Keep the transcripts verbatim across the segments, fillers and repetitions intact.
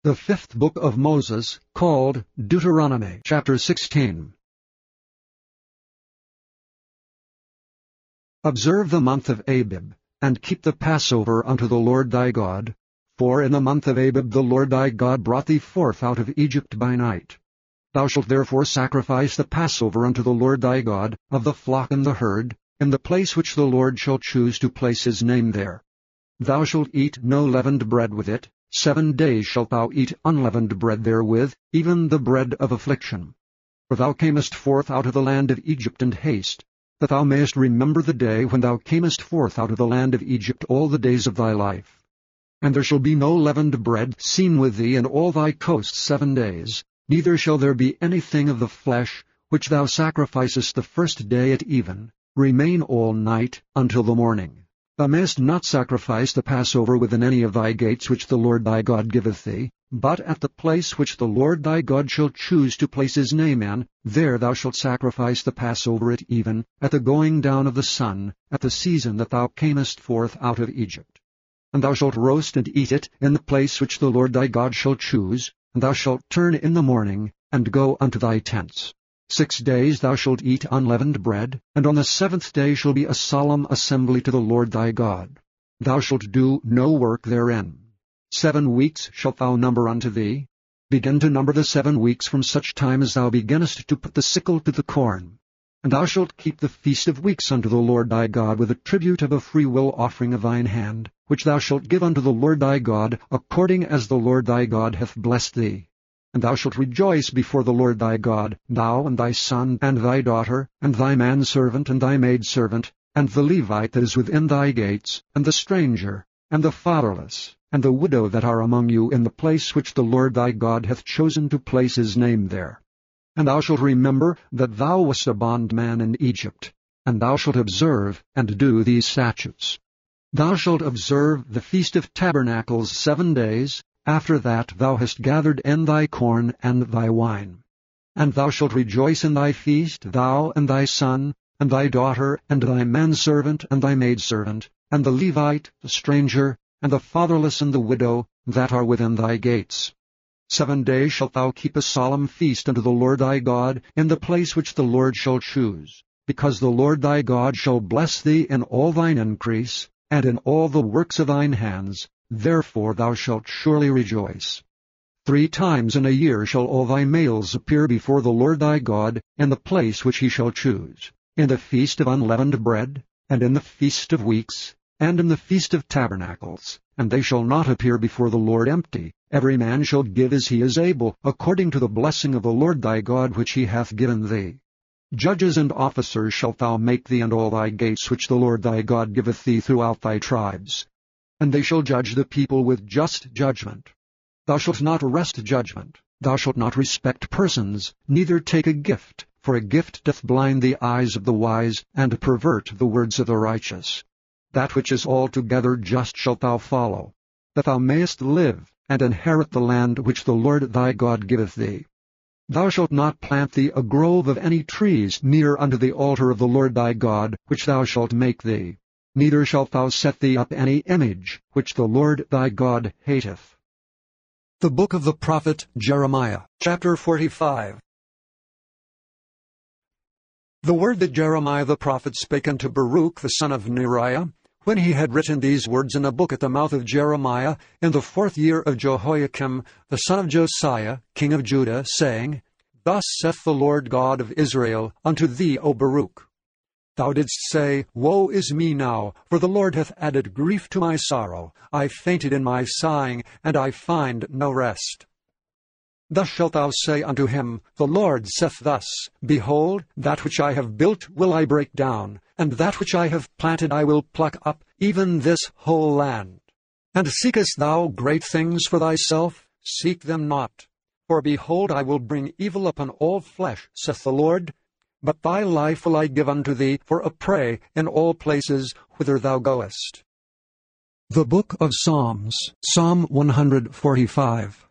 The fifth book of Moses, called Deuteronomy, chapter sixteen. Observe the month of Abib, and keep the Passover unto the Lord thy God, for in the month of Abib the Lord thy God brought thee forth out of Egypt by night. Thou shalt therefore sacrifice the Passover unto the Lord thy God, of the flock and the herd, in the place which the Lord shall choose to place his name there. Thou shalt eat no leavened bread with it. Seven days shalt thou eat unleavened bread therewith, even the bread of affliction. For thou camest forth out of the land of Egypt in haste, that thou mayest remember the day when thou camest forth out of the land of Egypt all the days of thy life. And there shall be no leavened bread seen with thee in all thy coasts seven days, neither shall there be anything of the flesh which thou sacrificest the first day at even, remain all night until the morning. Thou mayest not sacrifice the Passover within any of thy gates which the Lord thy God giveth thee, but at the place which the Lord thy God shall choose to place his name in, there thou shalt sacrifice the Passover at even, at the going down of the sun, at the season that thou camest forth out of Egypt. And thou shalt roast and eat it in the place which the Lord thy God shall choose, and thou shalt turn in the morning, and go unto thy tents. Six days thou shalt eat unleavened bread, and on the seventh day shall be a solemn assembly to the Lord thy God. Thou shalt do no work therein. Seven weeks shalt thou number unto thee. Begin to number the seven weeks from such time as thou beginnest to put the sickle to the corn. And thou shalt keep the feast of weeks unto the Lord thy God with a tribute of a freewill offering of thine hand, which thou shalt give unto the Lord thy God, according as the Lord thy God hath blessed thee. And thou shalt rejoice before the Lord thy God, thou and thy son, and thy daughter, and thy manservant, and thy maidservant, and the Levite that is within thy gates, and the stranger, and the fatherless, and the widow that are among you in the place which the Lord thy God hath chosen to place his name there. And thou shalt remember that thou wast a bondman in Egypt, and thou shalt observe and do these statutes. Thou shalt observe the Feast of Tabernacles seven days. After that thou hast gathered in thy corn and thy wine. And thou shalt rejoice in thy feast, thou and thy son, and thy daughter, and thy manservant, and thy maidservant, and the Levite, the stranger, and the fatherless and the widow, that are within thy gates. Seven days shalt thou keep a solemn feast unto the Lord thy God, in the place which the Lord shall choose, because the Lord thy God shall bless thee in all thine increase, and in all the works of thine hands. Therefore thou shalt surely rejoice. Three times in a year shall all thy males appear before the Lord thy God in the place which he shall choose, in the feast of unleavened bread, and in the feast of weeks, and in the feast of tabernacles, and they shall not appear before the Lord empty. Every man shall give as he is able, according to the blessing of the Lord thy God which he hath given thee. Judges and officers shalt thou make thee in all thy gates which the Lord thy God giveth thee throughout thy tribes. And they shall judge the people with just judgment. Thou shalt not wrest judgment. Thou shalt not respect persons, neither take a gift, for a gift doth blind the eyes of the wise, and pervert the words of the righteous. That which is altogether just shalt thou follow, that thou mayest live, and inherit the land which the Lord thy God giveth thee. Thou shalt not plant thee a grove of any trees near unto the altar of the Lord thy God, which thou shalt make thee. Neither shalt thou set thee up any image, which the Lord thy God hateth. The book of the prophet Jeremiah, chapter forty-five. The word that Jeremiah the prophet spake unto Baruch the son of Neriah, when he had written these words in a book at the mouth of Jeremiah, in the fourth year of Jehoiakim the son of Josiah, king of Judah, saying, Thus saith the Lord God of Israel unto thee, O Baruch. Thou didst say, Woe is me now, for the Lord hath added grief to my sorrow. I fainted in my sighing, and I find no rest. Thus shalt thou say unto him, The Lord saith thus, Behold, that which I have built will I break down, and that which I have planted I will pluck up, even this whole land. And seekest thou great things for thyself? Seek them not. For behold, I will bring evil upon all flesh, saith the Lord. But thy life will I give unto thee for a prey in all places whither thou goest. The Book of Psalms, Psalm one forty-five.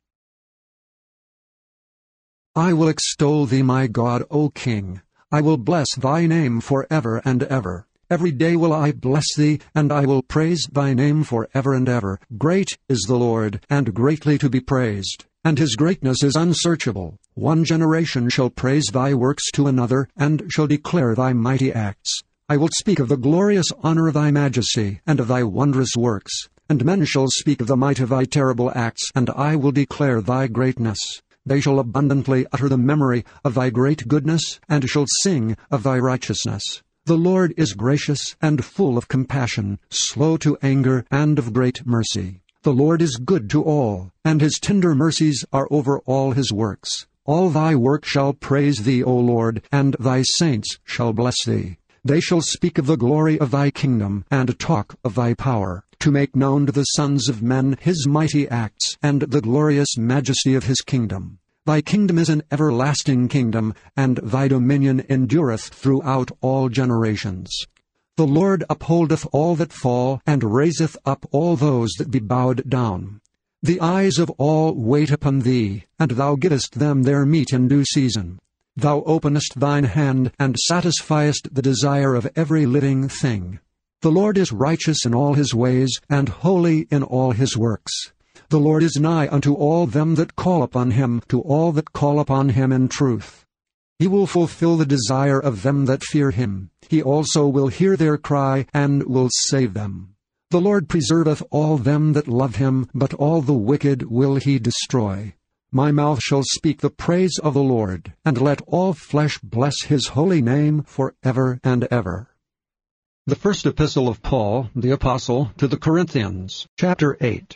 I will extol thee, my God, O King. I will bless thy name for ever and ever. Every day will I bless thee, and I will praise thy name for ever and ever. Great is the Lord, and greatly to be praised, and his greatness is unsearchable. One generation shall praise thy works to another, and shall declare thy mighty acts. I will speak of the glorious honor of thy majesty, and of thy wondrous works. And men shall speak of the might of thy terrible acts, and I will declare thy greatness. They shall abundantly utter the memory of thy great goodness, and shall sing of thy righteousness. The Lord is gracious and full of compassion, slow to anger, and of great mercy. The Lord is good to all, and his tender mercies are over all his works. All thy work shall praise thee, O Lord, and thy saints shall bless thee. They shall speak of the glory of thy kingdom, and talk of thy power, to make known to the sons of men his mighty acts, and the glorious majesty of his kingdom. Thy kingdom is an everlasting kingdom, and thy dominion endureth throughout all generations. The Lord upholdeth all that fall, and raiseth up all those that be bowed down. The eyes of all wait upon thee, and thou givest them their meat in due season. Thou openest thine hand, and satisfiest the desire of every living thing. The Lord is righteous in all his ways, and holy in all his works. The Lord is nigh unto all them that call upon him, to all that call upon him in truth. He will fulfill the desire of them that fear him. He also will hear their cry, and will save them. The Lord preserveth all them that love him, but all the wicked will he destroy. My mouth shall speak the praise of the Lord, and let all flesh bless his holy name for ever and ever. The First Epistle of Paul, the Apostle, to the Corinthians, chapter eight.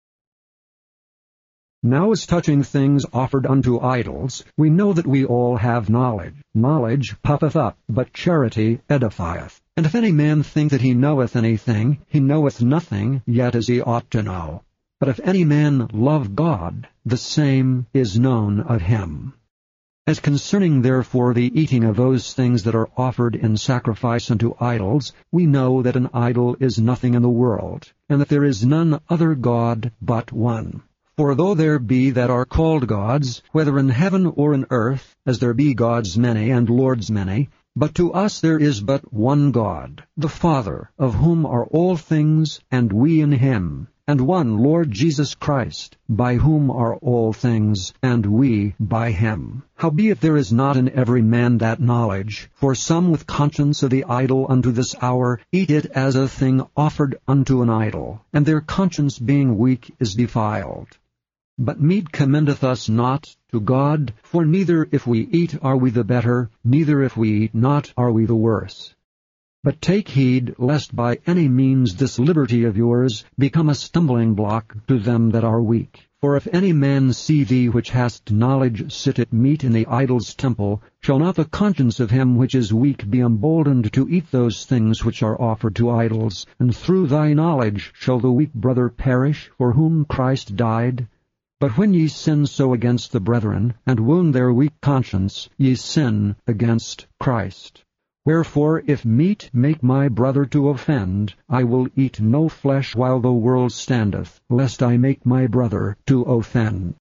Now as touching things offered unto idols, we know that we all have knowledge. Knowledge puffeth up, but charity edifieth. And if any man think that he knoweth anything, he knoweth nothing, yet as he ought to know. But if any man love God, the same is known of him. As concerning therefore the eating of those things that are offered in sacrifice unto idols, we know that an idol is nothing in the world, and that there is none other God but one. For though there be that are called gods, whether in heaven or in earth, as there be gods many and lords many, but to us there is but one God, the Father, of whom are all things, and we in him, and one Lord Jesus Christ, by whom are all things, and we by him. Howbeit there is not in every man that knowledge, for some with conscience of the idol unto this hour eat it as a thing offered unto an idol, and their conscience being weak is defiled. But meat commendeth us not to God, for neither if we eat are we the better, neither if we eat not are we the worse. But take heed, lest by any means this liberty of yours become a stumbling block to them that are weak. For if any man see thee which hast knowledge sit at meat in the idol's temple, shall not the conscience of him which is weak be emboldened to eat those things which are offered to idols? And through thy knowledge shall the weak brother perish, for whom Christ died? But when ye sin so against the brethren, and wound their weak conscience, ye sin against Christ. Wherefore, if meat make my brother to offend, I will eat no flesh while the world standeth, lest I make my brother to offend.